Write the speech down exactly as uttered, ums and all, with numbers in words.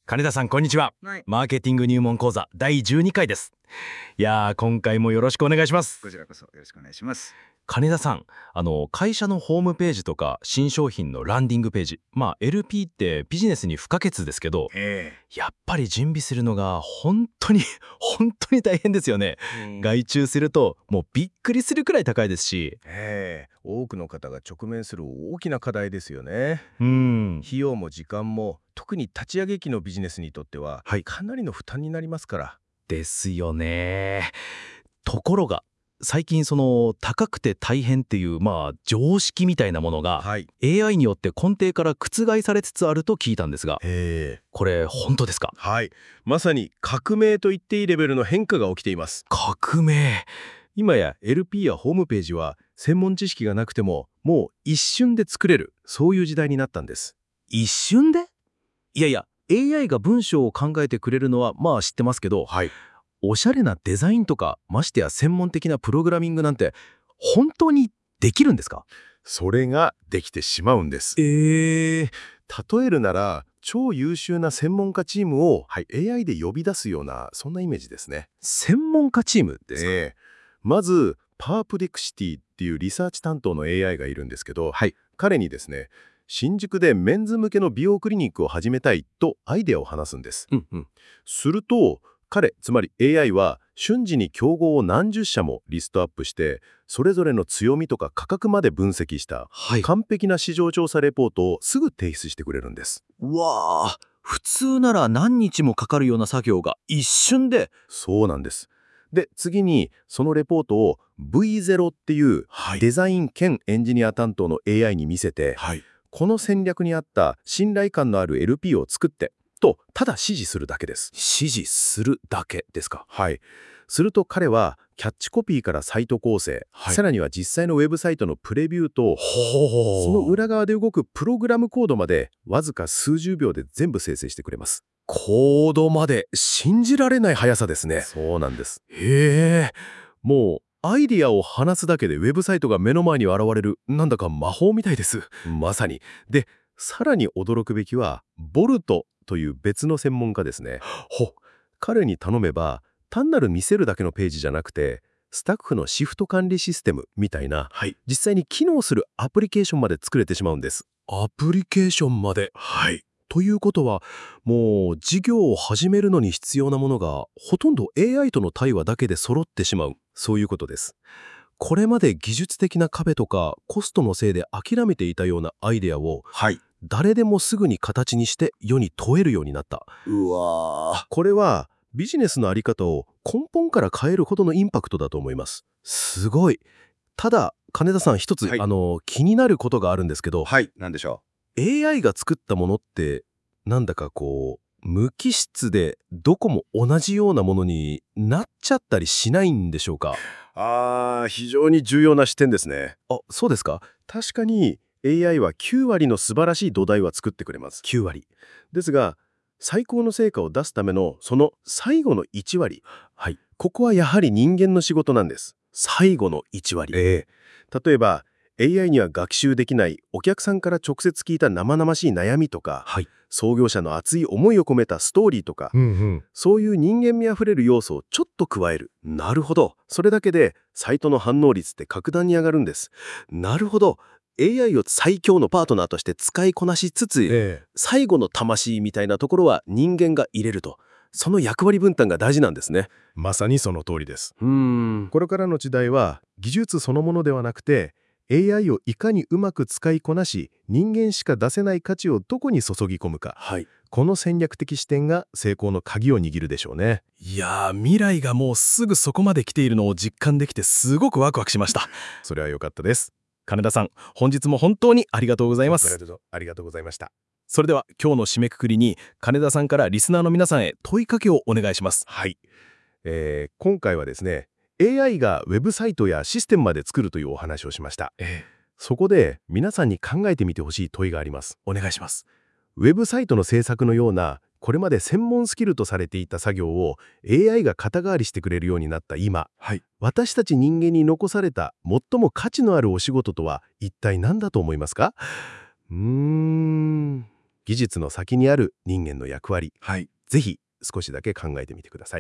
金田さん、こんにちは。 はい。 マーケティング入門講座だいじゅうにかいです。いやー、今回もよろしくお願いします。 こちらこそよろしくお願いします。 金田さん、あの会社のホームページとか新商品のランディングページ、まあ エルピー ってビジネスに不可欠ですけど、 えやっぱり準備するのが本当に本当に大変ですよね。 うん外注するともうびっくりするくらい高いですし、 ええ、多くの方が直面する大きな課題ですよね。 うーん、 費用も時間も特に立ち上げ期のビジネスにとっては、 はいかなりの負担になりますから。 ですよね。ところが最近その高くて大変っていうまあ常識みたいなものがはい。 エーアイ によって根底から覆されつつあると聞いたんですが、 ええ、 これ本当ですか？ はい。まさに革命と言っていいレベルの変化が起きています。 革命。 今や エルピー やホームページは専門知識がなくてももう一瞬で作れる、そういう時代になったんです。 一瞬で？いやいや エーアイ が文章を考えてくれるのはまあ知ってますけど、 はい。 おしゃれなデザインとかましてや専門的なプログラミングなんて本当にできるんですか？ それができてしまうんです。 えー、 例えるなら、超優秀な専門家チームを、はい、エーアイ で呼び出すような、そんなイメージですね。 専門家チームですか？ ええ、まず、パープレクシティっていうリサーチ担当の エーアイ がいるんですけど、 はい。 彼にですね、新宿でメンズ向けの美容クリニックを始めたいとアイデアを話すんです。 うんうん。 すると、彼、つまり エーアイ は瞬時に競合を何十社もリストアップして、それぞれの強みとか価格まで分析したはい。 完璧な市場調査レポートをすぐ提出してくれるんです。 うわあ、普通なら何日もかかるような作業が一瞬で。 そうなんです。で、次にそのレポートを ブイゼロ っていうはデザイン兼エンジニア担当の エーアイ に見せて、 はい。 この戦略に合った信頼感のある エルピー を作ってとただ指示するだけです。 指示するだけですか？ はい。すると彼はキャッチコピーからサイト構成、 はいさらには実際のウェブサイトのプレビューと、 ほその裏側で動くプログラムコードまでわずか数十秒で全部生成してくれます。 コードまで信じられない速さですね。 そうなんです。 へえ。 もうアイディアを話すだけでウェブサイトが目の前に現れる、なんだか魔法みたいです。まさに。で、さらに驚くべきは、ボルトという別の専門家ですね。 ほ、 彼に頼めば、単なる見せるだけのページじゃなくて、スタッフのシフト管理システムみたいな、 はい。 実際に機能するアプリケーションまで作れてしまうんです。 アプリケーションまで。 はい。ということは、もう事業を始めるのに必要なものが、ほとんど エーアイ との対話だけで揃ってしまう。そういうことです。これまで技術的な壁とかコストのせいで諦めていたようなアイデアを、 はい。 誰でもすぐに形にして世に問えるようになった。 うわこれはビジネスのあり方を根本から変えるほどのインパクトだと思います。 すごい。 ただ、金田さん一つ、 はいあの、気になることがあるんですけど、 はい。なんでしょエーアイ が作ったものって、なんだかこう、無機質でどこも同じようなものになっちゃったりしないんでしょうか？ う。ああ、非常に重要な視点ですね。 あ、そうですか？確かに エーアイ はきゅうわりの素晴らしい土台は作ってくれます。 きゅうわり。 ですが、最高の成果を出すためのその最後のいちわり、 はい。 ここはやはり人間の仕事なんです。最後のいちわり。 ええ。 例えば、エーアイ には学習できないお客さんから直接聞いた生々しい悩みとか、 はい。 創業者の熱い思いを込めたストーリーとか、 うんうん。 そういう人間味あふれる要素をちょっと加える。なるほど。それだけでサイトの反応率って格段に上がるんです。なるほど。エーアイ を最強のパートナーとして使いこなしつつ、 ええ。 最後の魂みたいなところは人間が入れると。その役割分担が大事なんですね。 まさにその通りです。 うーん。 これからの時代は技術そのものではなくて、エーアイ をいかにうまく使いこなし、人間しか出せない価値をどこに注ぎ込むか。 はい。 この戦略的視点が成功の鍵を握るでしょうね。 いやー、未来がもうすぐそこまで来ているのを実感できてすごくワクワクしました。 それは良かったです。 金田さん、本日も本当にありがとうございます。 ありがとうございました。 それでは今日の締めくくりに金田さんからリスナーの皆さんへ問いかけをお願いします。 はい、えー今回はですね、エーアイ がウェブサイトやシステムまで作るというお話をしました。 ええ、 そこで皆さんに考えてみてほしい問いがあります。 お願いします。 ウェブサイトの制作のようなこれまで専門スキルとされていた作業を エーアイ が肩代わりしてくれるようになった今、 はい。 私たち人間に残された最も価値のあるお仕事とは一体何だと思いますか？うーん技術の先にある人間の役割、 はい。 ぜひ少しだけ考えてみてください。